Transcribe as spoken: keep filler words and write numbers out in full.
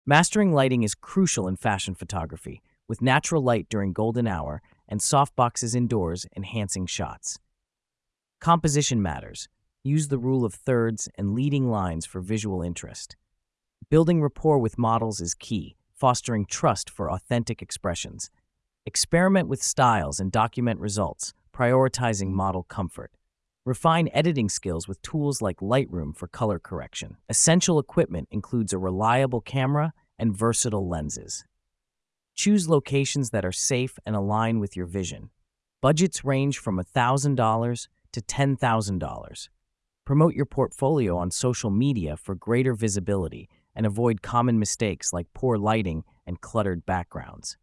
Mastering lighting is crucial in fashion photography, with natural light during golden hour and softboxes indoors enhancing shots. Composition matters. Use the rule of thirds and leading lines for visual interest. Building rapport with models is key, fostering trust for authentic expressions. Experiment with styles and document results, prioritizing model comfort. Refine editing skills with tools like Lightroom for color correction. Essential equipment includes a reliable camera and versatile lenses. Choose locations that are safe and align with your vision. Budgets range from one thousand dollars to ten thousand dollars. Promote your portfolio on social media for greater visibility and avoid common mistakes like poor lighting and cluttered backgrounds.